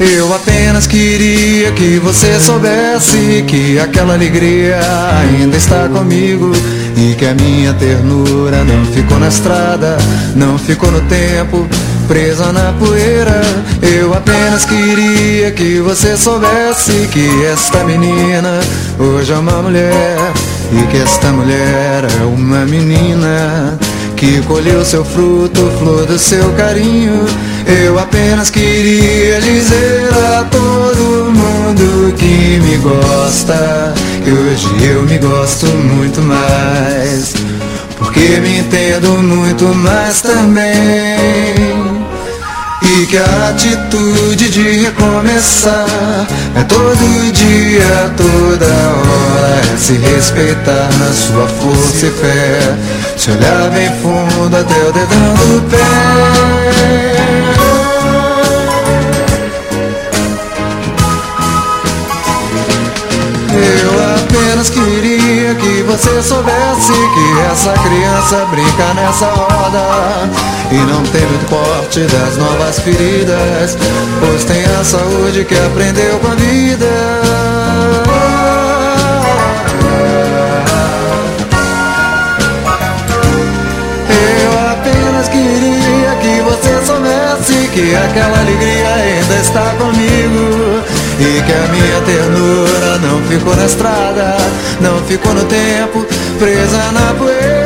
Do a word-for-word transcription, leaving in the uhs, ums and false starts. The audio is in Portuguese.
Eu apenas queria que você soubesse que aquela alegria ainda está comigo e que a minha ternura não ficou na estrada, não ficou no tempo, presa na poeira. Eu apenas queria que você soubesse que esta menina hoje é uma mulher e que esta mulher é uma menina que colheu seu fruto, flor do seu carinho. Eu apenas queria dizer a todo mundo que me gosta, que hoje eu me gosto muito mais, porque me entendo muito mais também. E que a atitude de recomeçar é todo dia, toda hora, é se respeitar na sua força e fé, se olhar bem fundo até o dedão do pé. Eu apenas queria que você soubesse que essa criança brinca nessa roda e não tem muito corte das novas feridas, pois tem a saúde que aprendeu com a vida. Eu apenas queria que você soubesse que aquela alegria ainda está comigo e que a minha ternura não ficou na estrada, não ficou no tempo, presa na poeira.